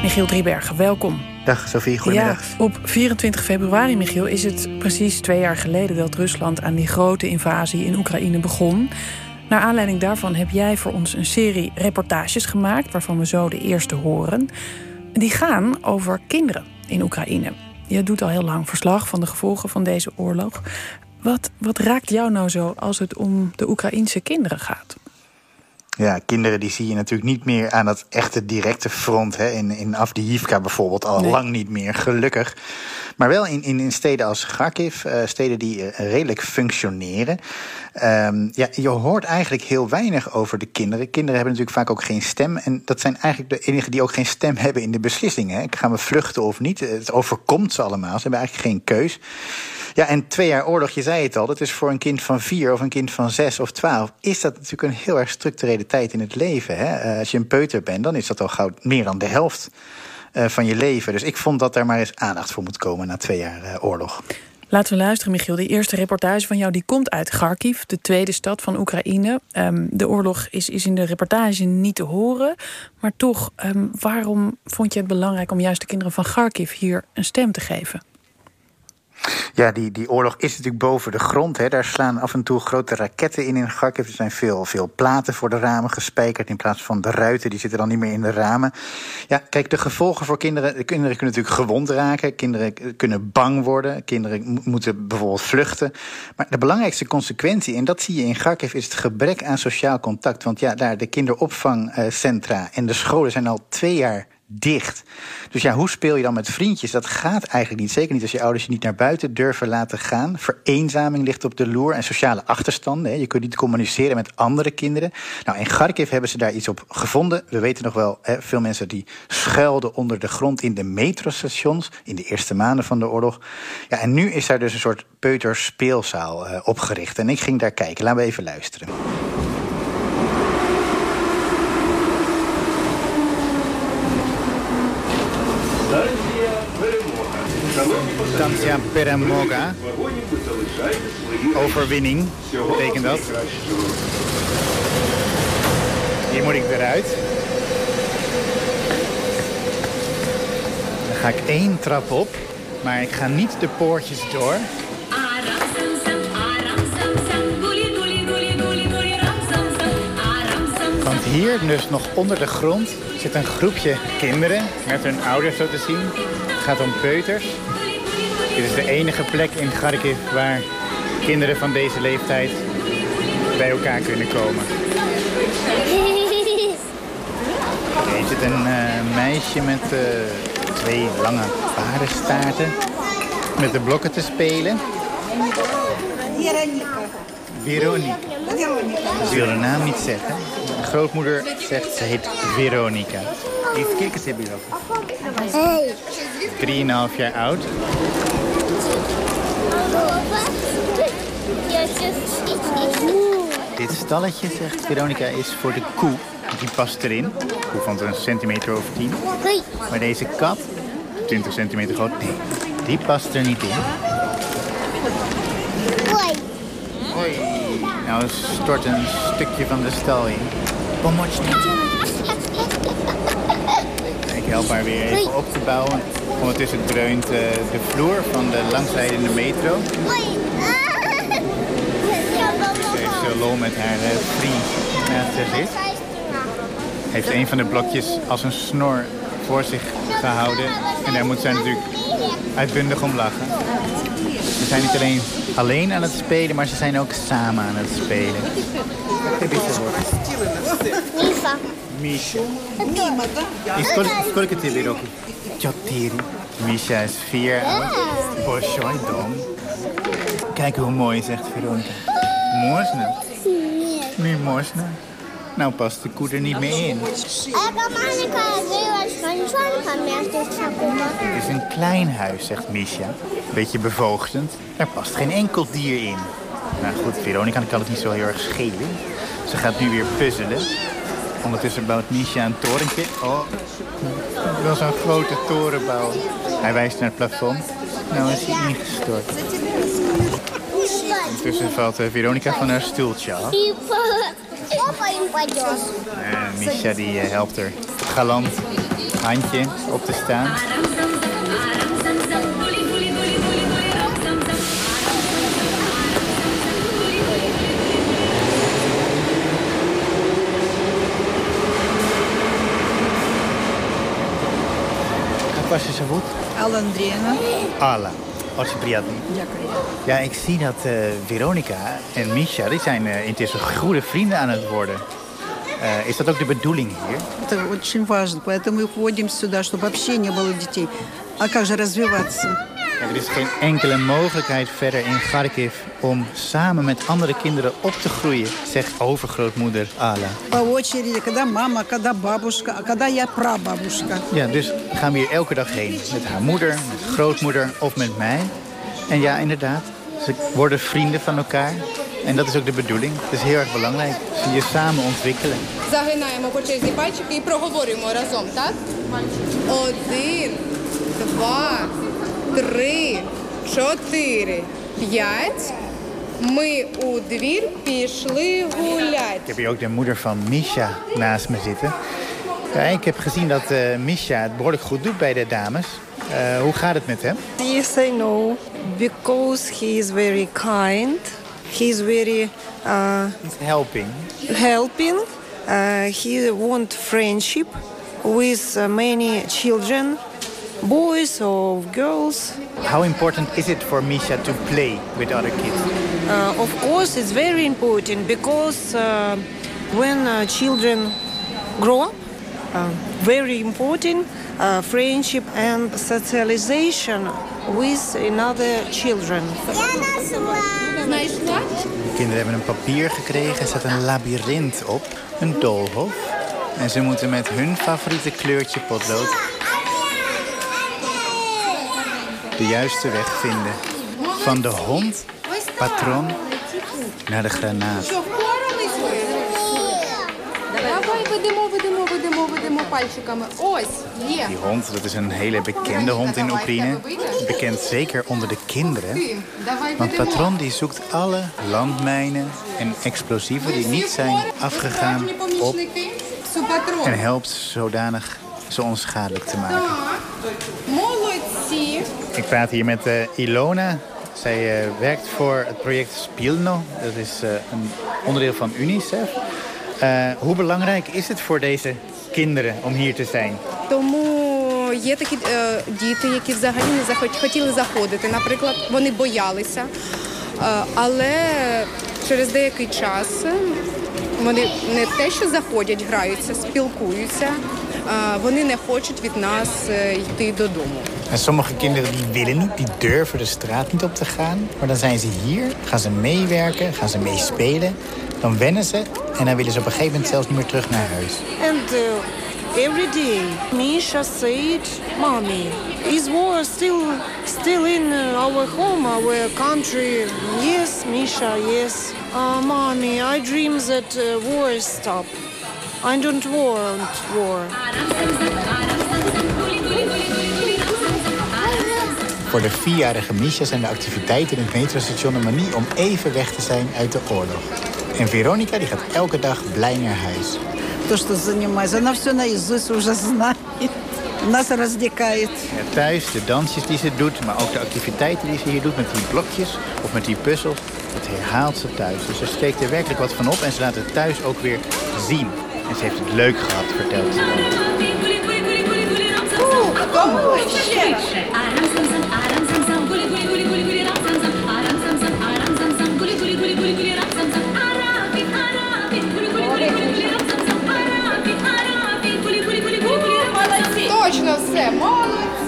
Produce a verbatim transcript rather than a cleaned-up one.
Michiel Driebergen, welkom. Dag Sophie, goedemiddag. Ja, op vierentwintig februari, Michiel, is het precies twee jaar geleden dat Rusland aan die grote invasie in Oekraïne begon. Naar aanleiding daarvan heb jij voor ons een serie reportages gemaakt, waarvan we zo de eerste horen. Die gaan over kinderen in Oekraïne. Je doet al heel lang verslag van de gevolgen van deze oorlog. Wat, wat raakt jou nou zo als het om de Oekraïense kinderen gaat? Ja, kinderen die zie je natuurlijk niet meer aan dat echte directe front. Hè. In, in Avdiivka bijvoorbeeld al nee. lang niet meer, gelukkig. Maar wel in, in, in steden als Kharkiv, uh, steden die uh, redelijk functioneren. Um, ja, je hoort eigenlijk heel weinig over de kinderen. Kinderen hebben natuurlijk vaak ook geen stem. En dat zijn eigenlijk de enigen die ook geen stem hebben in de beslissingen. Hè. Gaan we vluchten of niet? Het overkomt ze allemaal. Ze hebben eigenlijk geen keus. Ja, en twee jaar oorlog, je zei het al, dat is voor een kind van vier of een kind van zes of twaalf, is dat natuurlijk een heel erg structurele tijd in het leven. Hè? Uh, als je een peuter bent, dan is dat al gauw meer dan de helft uh, van je leven. Dus ik vond dat er maar eens aandacht voor moet komen na twee jaar uh, oorlog. Laten we luisteren, Michiel. De eerste reportage van jou die komt uit Kharkiv, de tweede stad van Oekraïne. Um, de oorlog is, is in de reportage niet te horen. Maar toch, um, waarom vond je het belangrijk om juist de kinderen van Kharkiv hier een stem te geven? Ja, die, die oorlog is natuurlijk boven de grond. Hè. Daar slaan af en toe grote raketten in in Kharkiv. Er zijn veel, veel platen voor de ramen gespijkerd in plaats van de ruiten. Die zitten dan niet meer in de ramen. Ja, kijk, de gevolgen voor kinderen. De kinderen kunnen natuurlijk gewond raken. Kinderen kunnen bang worden. Kinderen mo- moeten bijvoorbeeld vluchten. Maar de belangrijkste consequentie, en dat zie je in Kharkiv, is het gebrek aan sociaal contact. Want ja, daar de kinderopvangcentra en de scholen zijn al twee jaar dicht. Dus ja, hoe speel je dan met vriendjes? Dat gaat eigenlijk niet. Zeker niet als je ouders je niet naar buiten durven laten gaan. Vereenzaming ligt op de loer en sociale achterstanden. Hè. Je kunt niet communiceren met andere kinderen. Nou, in Kharkiv hebben ze daar iets op gevonden. We weten nog wel, hè, veel mensen die schuilden onder de grond in de metrostations in de eerste maanden van de oorlog. Ja, en nu is daar dus een soort peuterspeelzaal uh, opgericht. En ik ging daar kijken. Laten we even luisteren. Stancja Peremoga. Overwinning betekent dat. Hier moet ik eruit. Dan ga ik één trap op, maar ik ga niet de poortjes door. Want hier, dus nog onder de grond, zit een groepje kinderen met hun ouders zo te zien. Het gaat om peuters. Dit is de enige plek in Kharkiv waar kinderen van deze leeftijd bij elkaar kunnen komen. Hier zit een uh, meisje met uh, twee lange paardenstaarten met de blokken te spelen. Veronica. Ik wil de naam niet zeggen. Mijn grootmoeder zegt ze heet Veronica. Even kijken, ze hebben hier drieënhalf jaar oud. Dit stalletje, zegt Veronica, is voor de koe. Die past erin. De koe van een centimeter over tien. Maar deze kat, twintig centimeter groot, nee, die past er niet in. Hoi. Nou stort een stukje van de stal in. Ik help haar weer even op te bouwen. Ondertussen dreunt uh, de vloer van de langsrijdende metro. Ze heeft zo lol met haar uh, vriend naast haar zit. Heeft een van de blokjes als een snor voor zich gehouden. En daar moet zij natuurlijk uitbundig om lachen. Ze zijn niet alleen alleen aan het spelen, maar ze zijn ook samen aan het spelen. Misha. Misha. И сколько, сколько тебе років? Чотири. Misha is vier oud. Большой dom. Kijk hoe mooi, zegt Veronica. Можно? Niet можно. Nou past de koe er niet meer in. Het is een klein huis, zegt Misha. Beetje bevoogdend. Er past geen enkel dier in. Nou goed, Veronica kan het niet zo heel erg schelen. Ze gaat nu weer puzzelen. Ondertussen bouwt Misha een torentje. Oh, ik wil zo'n grote toren bouwen. Hij wijst naar het plafond. Nou is hij ingestort. Ondertussen valt Veronica van haar stoeltje af. En Misha die helpt er galant handje op te staan. Как вас зовут? Алла Андреевна. Alla. Очень приятно. Ja, ik zie dat uh, Veronica en Misha, die zijn uh, intussen goede vrienden aan het worden. Uh, is dat ook de bedoeling hier? Это очень важно, поэтому их вводим сюда, чтобы вообще не было детей. А как же развиваться? Ja, er is geen enkele mogelijkheid verder in Kharkiv om samen met andere kinderen op te groeien, zegt overgrootmoeder Alla. По очереди, когда мама, когда бабушка, а когда я прабабушка. Ja, dus gaan we hier elke dag heen. Met haar moeder, met grootmoeder of met mij. En ja, inderdaad, ze worden vrienden van elkaar. En dat is ook de bedoeling. Het is heel erg belangrijk. Ze je samen ontwikkelen. Загинаємо по черзі пальчики і проговорюємо разом, так? Один, два, три, чотири, п'ять. Ми у двір пішли гулять. Ik heb hier ook de moeder van Misha naast me zitten. Ja, ik heb gezien dat uh, Misha het behoorlijk goed doet bij de dames. Uh, hoe gaat het met hem? Yes, I know. Because he is very kind. He is very uh, He's helping. helping. Uh, he wants friendship with uh, many children, boys or girls. How important is it for Misha to play with other kids? Uh, of course, it's very important because uh, when uh, children grow up, uh, very important uh, friendship and socialization with another children. Знайшла? De kinderen hebben een papier gekregen. Er staat een labyrint op. Een doolhof. En ze moeten met hun favoriete kleurtje potlood de juiste weg vinden. Van de hond, patron, naar de granaat. Що, впорались ви? Давай ведемо, ведемо, ведемо, ведемо пальчиками. Ось, є. Die hond, dat is een hele bekende hond in Oekraïne. Bekend zeker onder de kinderen. Давай Want ведемо. patron die zoekt alle landmijnen en explosieven die niet zijn afgegaan op en helpt zodanig ze onschadelijk te maken. Молодці. Ik praat hier met uh, Ilona. Zij uh, werkt voor het project Spilno. Dat is uh, een onderdeel van UNICEF. Uh, hoe belangrijk is het voor deze kinderen om hier te zijn? Тому є такі е, діти, які взагалі не захот- хотіли заходити. Наприклад, вони боялися. Е, але через деякий час вони не те, що заходять, граються, спілкуються. Е, вони не хочуть від нас е, йти додому. En sommige kinderen die willen niet, die durven de straat niet op te gaan. Maar dan zijn ze hier, gaan ze meewerken, gaan ze meespelen. Dan wennen ze en dan willen ze op een gegeven moment zelfs niet meer terug naar huis. And uh, every day, Misha said, "Mommy, is war still still in uh, our home, our country?" Yes, Misha, yes. Uh, Mommy, I dream that uh, war stop. I don't want war. Voor de vierjarige Misha zijn de activiteiten in het metrostation een manier om even weg te zijn uit de oorlog. En Veronica die gaat elke dag blij naar huis. То, что занимается, она все наизусть уже знает. Нас развлекает. Ja, thuis, de dansjes die ze doet, maar ook de activiteiten die ze hier doet met die blokjes of met die puzzels, dat herhaalt ze thuis. Dus ze steekt er werkelijk wat van op en ze laat het thuis ook weer zien. En ze heeft het leuk gehad, vertelt ze. Точно все, молодці.